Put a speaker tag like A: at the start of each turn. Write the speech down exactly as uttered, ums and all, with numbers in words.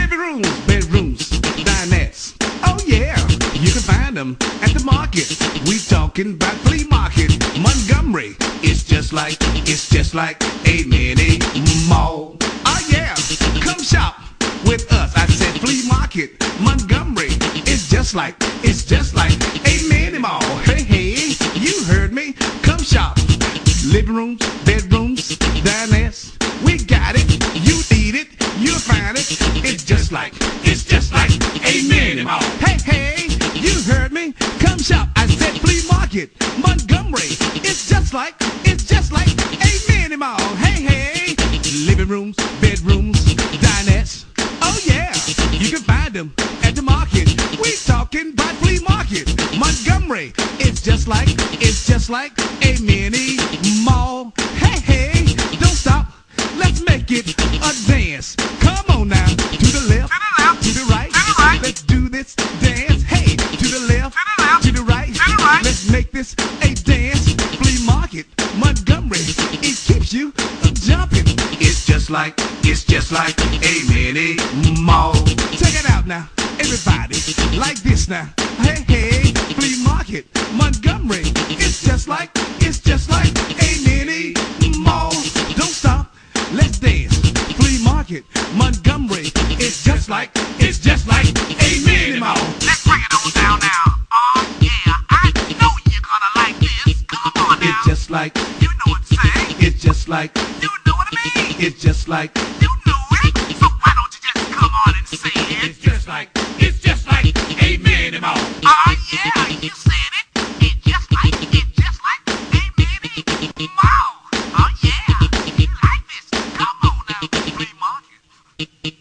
A: Living rooms, bedrooms, dinettes. Oh yeah, you can find them at the market. We talking about flea market. Montgomery, it's just like, it's just like a mini mall. Oh yeah, come shop with us. I said flea market. Montgomery, it's just like, it's just like a mini mall. Hey, hey, you heard me. Come shop. Living rooms, bedrooms, dinettes. We got it. You need it. You'll find it. It's just like, it's just like a mini mall. Hey, hey, you heard me. Come shop. I said flea market. Montgomery. It's just like, it's just like a mini mall. Hey, hey, living rooms, bedrooms, dinettes. Oh yeah, you can find them at the market. We talking about flea market. Montgomery. It's just like, it's just like a mini mall. Hey, hey, don't stop. Let's make it a dance. Come on now, to the left, to the, left, to the, right. To the right. Let's do this dance. Hey, to the left, to the, left, to the, right. To the right. Let's make this a dance. Flea market, Montgomery. It keeps you jumping. It's just like, it's just like a mini mall. Check it out now, everybody. Like this now. Hey, hey, flea market, Montgomery. It's just like, it's just like a mini mall. Don't stop. Let's dance. Flea market, Montgomery. It's just like, it's just like a mini mall.
B: Let's bring it on down now. Oh yeah, I know you're gonna like this. Come on now.
A: It's just like,
B: you know what to say.
A: it's just like,
B: You know what I mean.
A: it's just like,
B: You know it. So why don't you just come on and say it?
A: it's just like, it's just like a mini mall.
B: Oh yeah, you said it. It's just like, it's just like a mini mall. Oh yeah, you like this. Come on now, flea market.